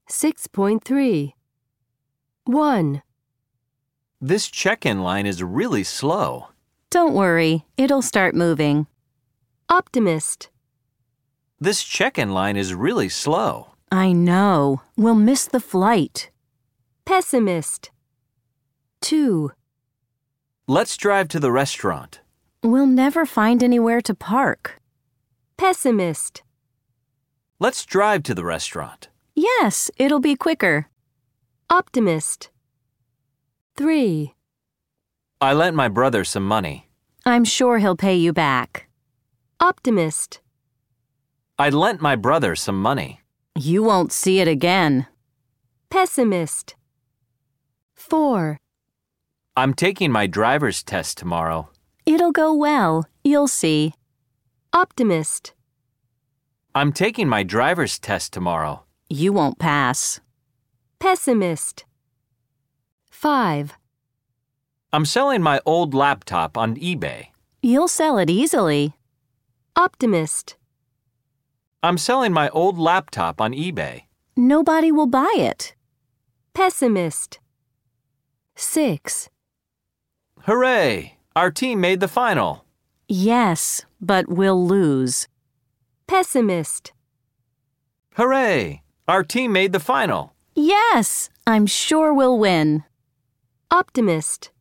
6.3. 1. This check-in line is really slow. Don't worry, it'll start moving. Optimist. This check-in line is really slow. I know. We'll miss the flight. Pessimist. 2. Let's drive to the restaurant. We'll never find anywhere to park. Pessimist. Let's drive to the restaurant. Yes, it'll be quicker. Optimist. 3. I lent my brother some money. I'm sure he'll pay you back. Optimist. I lent my brother some money. You won't see it again. Pessimist. 4. I'm taking my driver's test tomorrow. It'll go well. You'll see. Optimist. I'm taking my driver's test tomorrow. You won't pass. Pessimist. 5. I'm selling my old laptop on eBay. You'll sell it easily. Optimist. I'm selling my old laptop on eBay. Nobody will buy it. Pessimist. 6. Hooray! Our team made the final. Yes, but we'll lose. Pessimist. Hooray! Our team made the final. Yes, I'm sure we'll win. Optimist.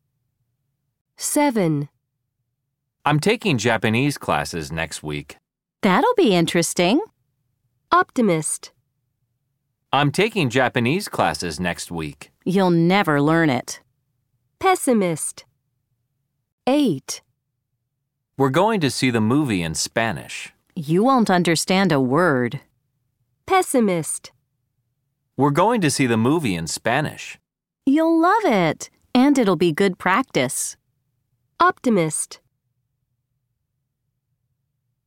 7. I'm taking Japanese classes next week. That'll be interesting. Optimist. I'm taking Japanese classes next week. You'll never learn it. Pessimist. 8. We're going to see the movie in Spanish. You won't understand a word. Pessimist. We're going to see the movie in Spanish. You'll love it, and it'll be good practice. Optimist.